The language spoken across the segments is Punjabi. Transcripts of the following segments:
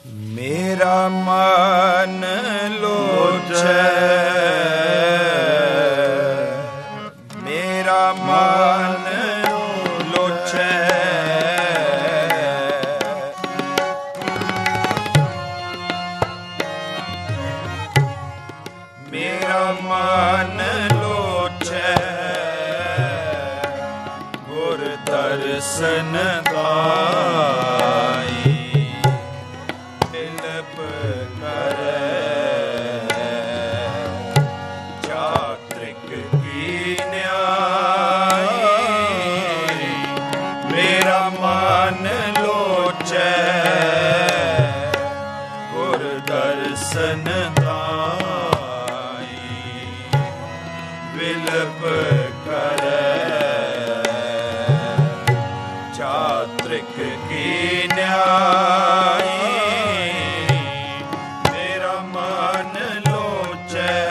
ਮੇਰਾ ਮਨ ਲੋਚੈ, ਮੇਰਾ ਮਨ ਲੋਚੈ, ਮੇਰਾ ਮਨ ਲੋਚੈ, ਗੁਰ ਦਰਸ਼ਨ ਦਾਈ ਬਿਲਪ ਕਰੈ, ਚਾਤ੍ਰਿਕ ਕੀ ਨਿਆਈ, ਮੇਰਾ ਮਨ ਲੋਚੈ, ਗੁਰ ਦਰਸ਼ਨ ਦਾਈ ਬਿਲਪ ਕਰੈ, ਚਾਤ੍ਰਿਕ ਕੀ ਨਿਆਈ, ਮੇਰਾ ਮਨ ਲੋਚੈ,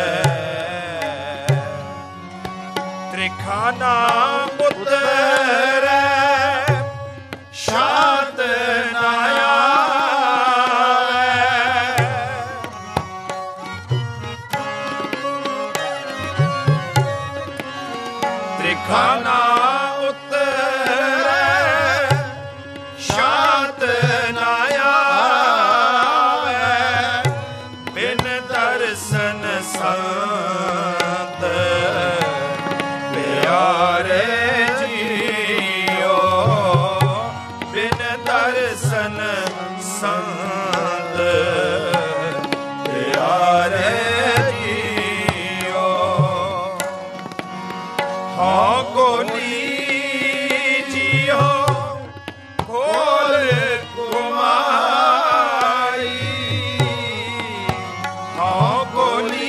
ਤ੍ਰਿਖਾਨਾ ਉਤਰੈ, ਸ਼ਾਂਤ ਨਾ ਆਵੈ, ਤ੍ਰਿਖਾਨਾ ਸੰਤ ਪਿਆਰੇ ਜੀਓ, ਬਿਨ ਦਰਸ਼ਨ ਸੰਤ ਪਿਆਰੇ ਜੀਓ, ਹਾਂ ਗੋਲੀ ਜੀਓ ਖੋਲ ਕੁਮਾਰੀ, ਹਾਂ ਗੋਲੀ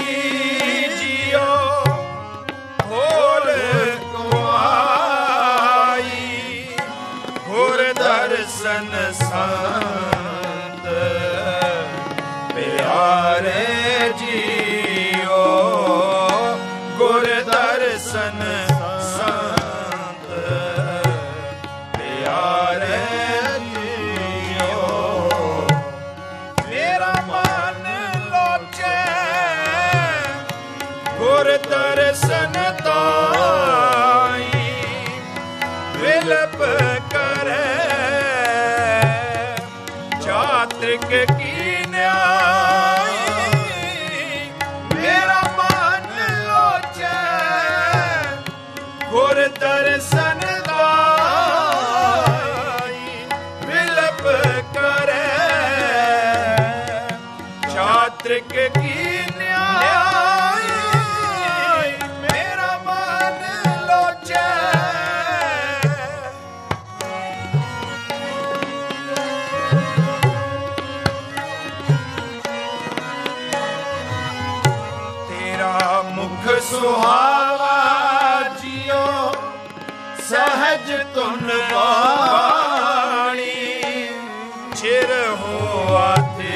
ਦਰਸ਼ਨ ਸੰਤ ਪਿਆਰੇ ਜੀਓ, ਗੁਰ ਦਰਸ਼ਨ ਸੰਤ ਪਿਆਰੇ ਜੀਓ, ਮੇਰਾ ਮਨ ਲੋਚੈ, ਗੁਰ ਦਰਸ਼ਨ ਦਾਈ ਬਿਲਪ ਕਰੈ, ਚਾਤ੍ਰਿਕ ਕੀ ਨਿਆਈ, ਮੇਰਾ ਮਨ ਲੋਚੈ, ਗੁਰ ਦਰਸ਼ਨ ਦਾਈ ਬਿਲਪ ਕਰੈ, ਚਾਤ੍ਰਿਕ ਕੀ ਨਿਆਈ, ਮੇਰਾ ਮਨ ਲੋਚੈ, ਮੁਖ ਸੁਹਾਵਾ ਜੀਓ, ਸਹਜ ਧੁਨ ਬਾਣੀ, ਚਿਰ ਹੋਆ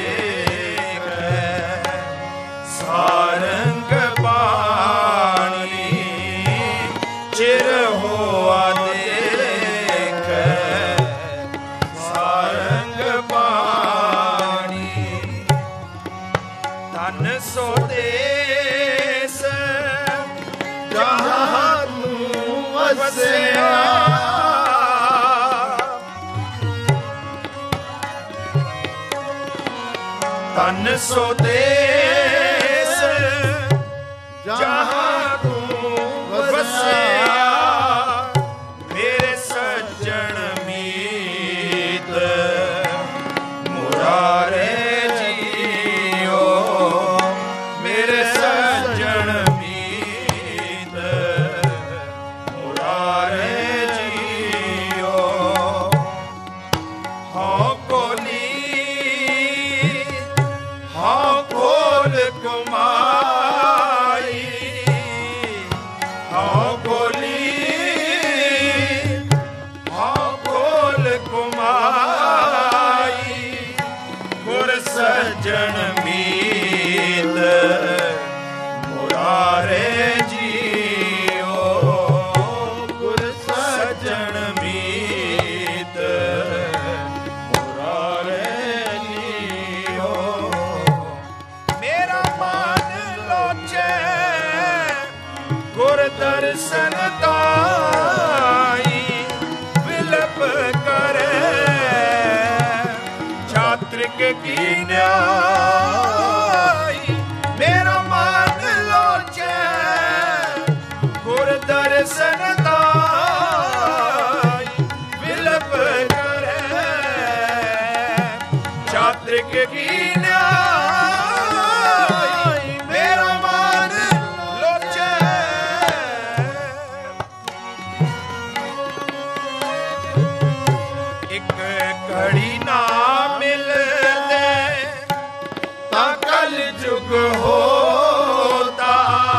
ਤੇਰੇ ਸਾਰੰਗ ਬਾਣੀ, ਚਿਰ ਹੋਆ ਦੇਖੈ ਸਾਰੰਗ ਬਾਣੀ, ਧਨ ਸੋ ਦੇਸ ਜਹਾਂ ਤੂੰ ਵਸਿਆ, ਧਨ ਸੋ ਦੇਸ ਜਹਾਂ ਤੂੰ ਵਸਿਆ, ਮੇਰੇ ਸੱਜਣ ਮੀਤ ਮੁਰਾਰੇ ਜੀਓ, ਮੇਰੇ ਸੱਜਣ ਮੀਤ ਮੁਰਾਰੇ ਜੀਓ, ਹਾਂ ਕੋਲੀ ਹਾਂ ਕੋਲ ਕੁਮਾਰੀ, ਹਾਂ ਕੋਲੀ ਹਾਂ ਕੋਲ ਕੁਮਾਰੀ, ਗੁਰ ਸੱਜਣ ਮੀਤ ਮੁਰਾਰੇ ਜੀਓ, ਗੁਰ ਸੱਜਣ ਮੀਤ ਮੁਰਾਰੇ ਜੀਓ। ਚਾਤ੍ਰਿਕ ਕੀ ਨਿਆਈ ਮੇਰਾ ਮਨ ਲੋਚੈ ਗੁਰ ਦਰਸ਼ਨ ਦਾਈ ਵਿਲਪ ਕਰੇ ਚਾਤ੍ਰਿਕ ਕੀ ਨਿਆਈ ਮੇਰਾ ਮਨ ਲੋਚੈ ਇੱਕ ਘੜੀ ਨਾ ਮਿਲਦੇ ਤਾਂ ਕਲ ਜੁਗ ਹੋਤਾ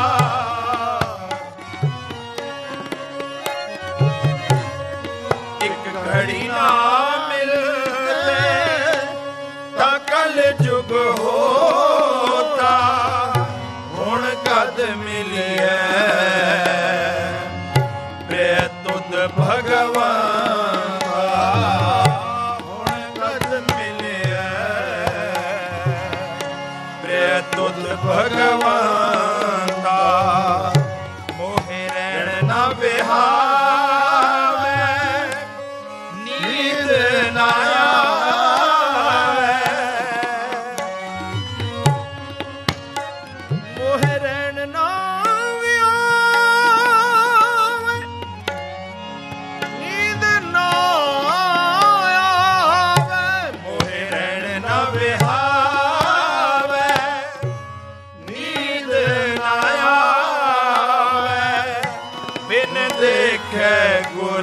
ਇੱਕ ਘੜੀ ਨਾ ਮਿਲਦੇ ਤਾਂ ਕਲ ਜੁਗ ਹੋਤਾ ਹੁਣ ਕਦ ਮਿਲਿਐ ਪ੍ਰਿਯ ਤੁਧ ਭਗਵਾਨ ਹੁਣ ਕਦ ਮਿਲਿਐ ਪ੍ਰਿਯ ਤੁਧ ਭਗਵਾਨ ਦਾ ਮੋਹਿ ਰਹਿਣ ਨਾ ਵਿਹਾਵੇ ਨੀਂਦ ਨਾ ਆਵੇ ਮੋਹਿ ਰਹਿਣ ਨਾ ਵਿਹਾਵੇ ਨੀਂਦ ਨਾ ਆਵੇ ਮੋਹਿ ਰਹਿਣ ਨਾ ਵਿਹਾਵੇ ਨੀਂਦ ਨਾ ਆਵੇ ਬਿਨ ਦੇਖੇ ਗੁਰ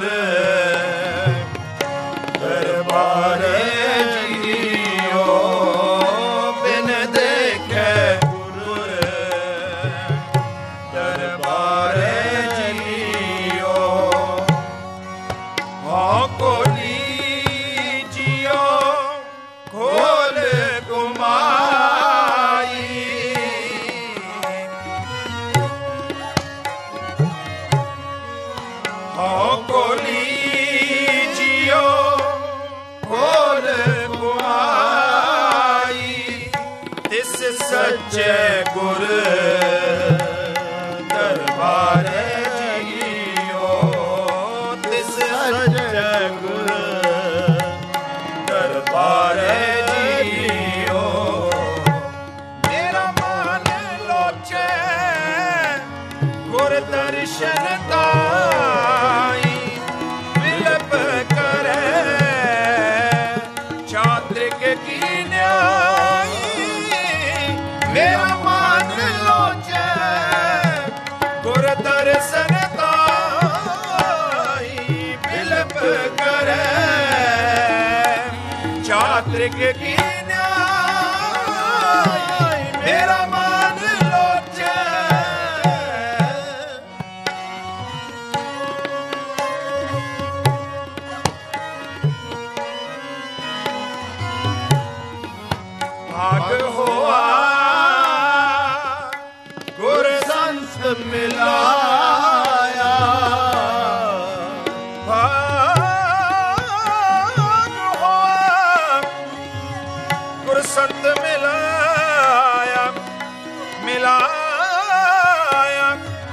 ਦਰਬਾਰੇ ਜੀਓ ਬਿਨ ਦੇਖੇ ਗੁਰ ਦਰਬਾਰੇ ਜੀਓ ਹਾਂ ਕੋਲੀ ਜੀਓ ਖੋਲ ਗੁਮਾਈ ਹਾਂ ਕੋਲੀ ਜੀਓ ਖੋਲ ਗੁਮਾਈ ਤਿਸ ਸੱਚੇ ਗੁਰ ਦਰਬਾਰੇ ਜੀਓ ਤਿਸ ਸੱਚੇ ਗੁਰ ਦਰਬਾਰੇ ਜੀਓ ਮੇਰਾ ਮਨ ਲੋਚੈ ਗੁਰ ਦਰਸ਼ਨ ਦਾਈ ਵਿਲਪ ਕਰੇ ਚਾਤ੍ਰਿਕ ਕੀ ਨਿਆਈ ਮੇਰਾ ਮਨ ਲੋਚੈ ਗੁਰ ਦਰਸ਼ਨ ਦਾਈ ਵਿਲਪ ਕਰੇ ਚਾਤ੍ਰਿਕ ਕੀ ਨਿਆਈ ਮੇਰਾ ਮਨ ਲੋਚੈ ਭਾਗ ਹੋਆ ਗੁਰ ਸੰਤ ਮਿਲਾਇਆ ਭਾਗ ਹੋਆ ਗੁਰ ਸੰਤ ਮਿਲਾਇਆ ਮਿਲਾਇਆ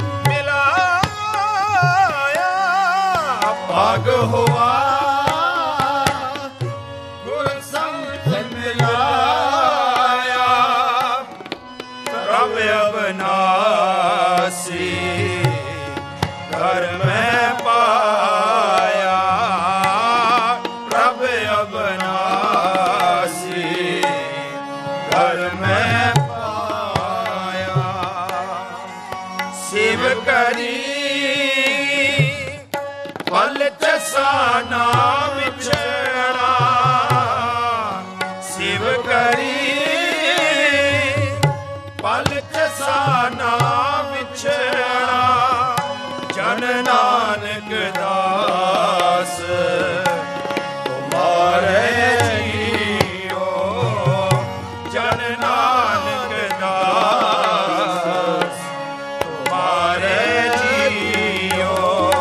ਮਿਲਾਇਆ ਭਾਗ ਹੋਆ ਗੁਰ ਸੰਤ ਮਿਲਾਇਆ ਪ੍ਰਭ ਅਬਨਾਸੀ ਘਰ ਮੈਂ ਪਾਇਆ ਪ੍ਰਭ ਅਬਨਾਸੀ ਘਰ ਮੈਂ ਪਾਇਆ ਸਿਵ ਕਰੀ ਫਲ ਜਸਾ ਨਾ ਵਿਛੜਾ ਸਿਵ ਕਰੀ ਫਲ ਜਸਾ ਨਾ ਵਿਛੜਾ ਜਨ ਨਾਨਕ ਦਾਸ ਤੁਮਾਰੇ ਜੀਓ ਜਨ ਨਾਨਕ ਦਾਸ ਤੁਮਾਰੇ ਜੀਓ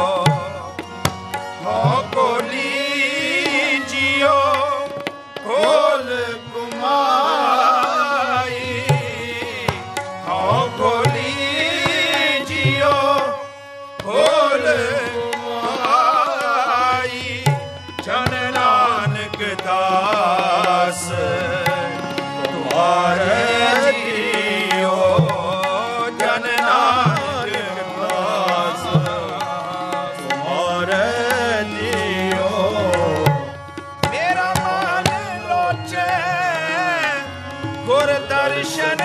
ਹੋ ਕੋਲੀ ਜੀਓ ਖੋਲ ਗੁਮਾ ਗੁਰ ਦਰਸ਼ਨ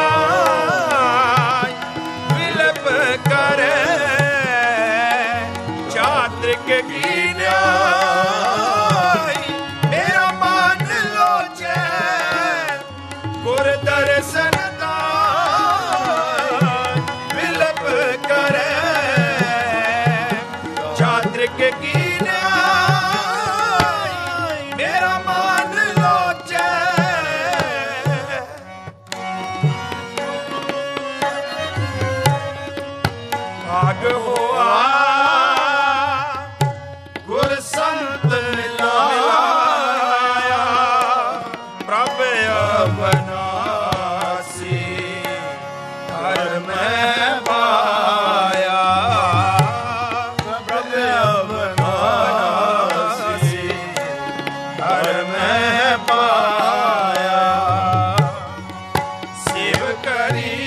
ਤਾਈ ਵਿਲਪ ਕਰੇ ਚਾਤ੍ਰਿਕ ਕੀ ਨਿਆਈ ਮੇਰਾ ਮਨ ਲੋਚੈ ਗੁਰ ਦਰਸ਼ਨ ਤਾਈ ਵਿਲਪ ਕਰੇ ਚਾਤ੍ਰਿਕ ਕੀ ਨਿਆਈ ਮੇਰਾ ਮਨ ਲੋਚੈ ਭਾਗ ਹੋਆ ਗੁਰ ਸੰਤ ਮਿਲਾਇਆ ਪ੍ਰਭ ਅਬਨਾਸੀ ਘਰ ਮੈਂ ਪਾਇਆ ਪ੍ਰਭ ਅਬਨਾਸੀ ਘਰ ਮੈਂ ਪਾਇਆ ਸੇਵ ਕਰੀ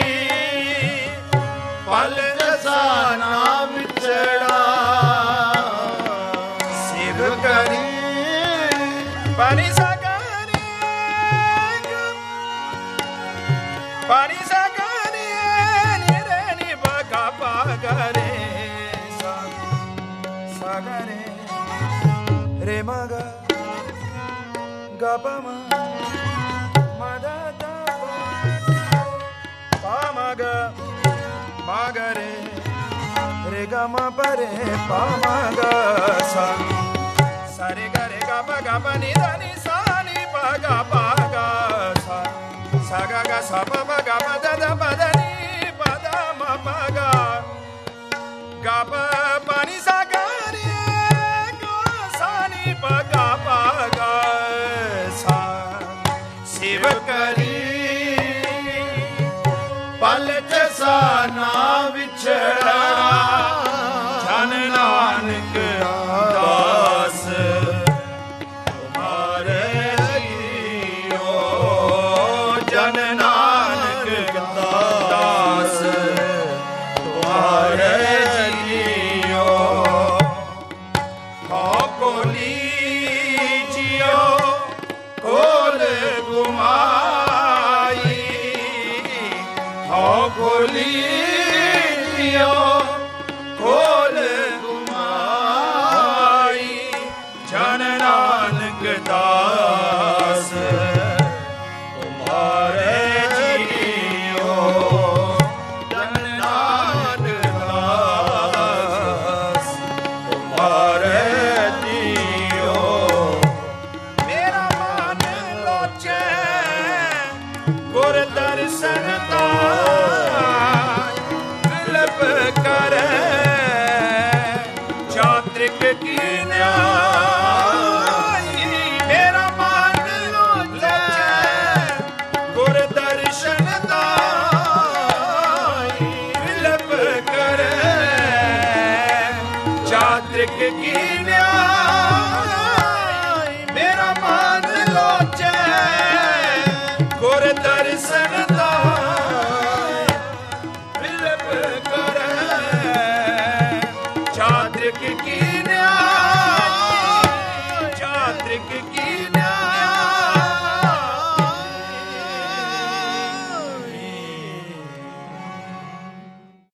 ਪਲ ਰਸਾਨਾ ਵਿਛੜਾ ਸਿਵ ਕਰੀ ਪਾਣੀ ਸਾਗਰੇ ਪਾਣੀ ਸਾਗਰੇ ਨਿਰੇ ਨੀ ਬਗਾ ਪਾਗਰੇ ਸਾਗਰੇ ਰੇ ਮਗਾ ਗਪਮ ਮਦਾ ਪਾ ਮਗਾ ਮਾਗਰੇ ਰੇ ਗਮ ਪਰੇ ਪਾਮਗਾ ਸਾ ਸਾਰੇ ਗਰੇ ਗਮ ਗਮ ਨੀ ਨੀ ਸਾ ਨੀ ਪਗਾ ਪਾਗਾ ਸਾ ਸਾਗਾ ਗਾ ਸਾ ਪ ਮ ਗ ਮ ਦ ਦ ਪ ਦ ਨੀ ਪ ਦ ਮ ਪ ਗ ਗ ਪ ਪ ਨੀ ਸਾ ਗ ਰੇ ਗ ਸਾ ਨੀ ਪ ਗ ਪ ਗ ਸਾ ਸਿਵ ਕਰੀ ਪਲ ਜਸਾ ਨਾ ਵਿਛੜਾ ਜਨ ਨਾਨਕ ਦਾਸ ਤੁਮਾਰੇ ਜੀਓ ਜਨ ਨਾਨਕ ਦਾਸ ਤੁਮਾਰੇ ਜੀਓ ਹੋ ਕੋਲੀ ਜੀਓ ਕੋਲ ਗੁਮਾਈ ਹੋ ਕੋਲੀ ਜੀਓ ਕੋਲ ਗੁਮਾਈ ਜਨ ਨਾਨਕ ਦਾਸ ਤੁਮਾਰੇ ਜੀਓ ਜਨ ਨਾਨਕ ਦਾਸ ਤੁਮਾਰੇ ਜੀਓ ਮੇਰਾ ਮਨ ਲੋਚੈ ਗੁਰ ਦਰਸ਼ਨ ਤਾਈ ਵਿਲਪ